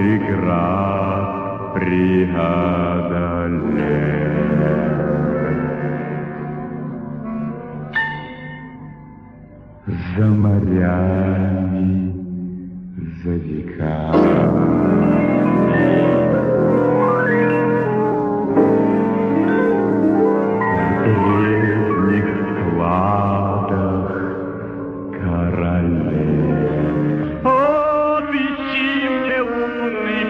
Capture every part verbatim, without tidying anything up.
преград преодолеть. За морями, за веками. В древних складах королев. О, тыщи мне умный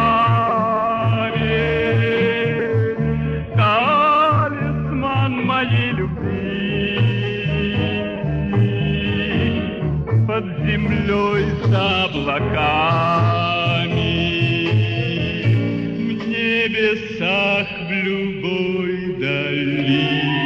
камень, талисман моей любви. Под землей за облаками, в небесах в любой дали.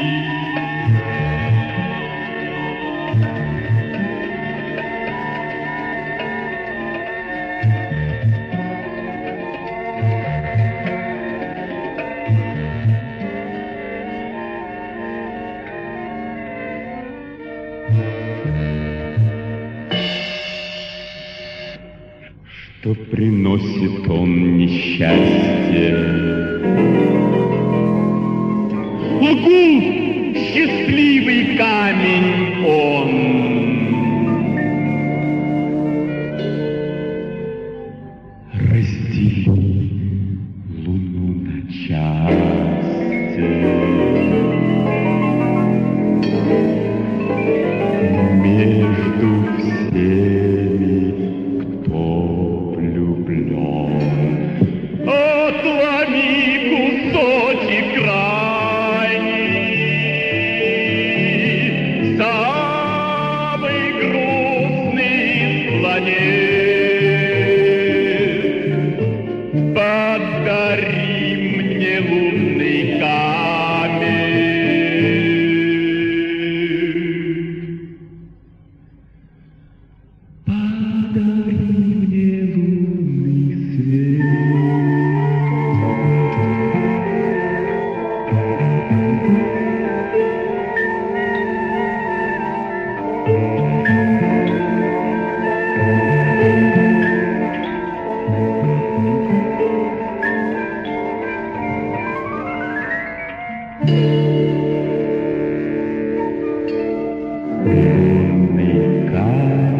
Что приносит он несчастье? Лгут, счастливый камень он. Раздели луну на части, между всеми, кто отломи кусочек крайний, самый грустный из планет. Подари мне лунный камень. Подари мне лунный свет. Лунный камень.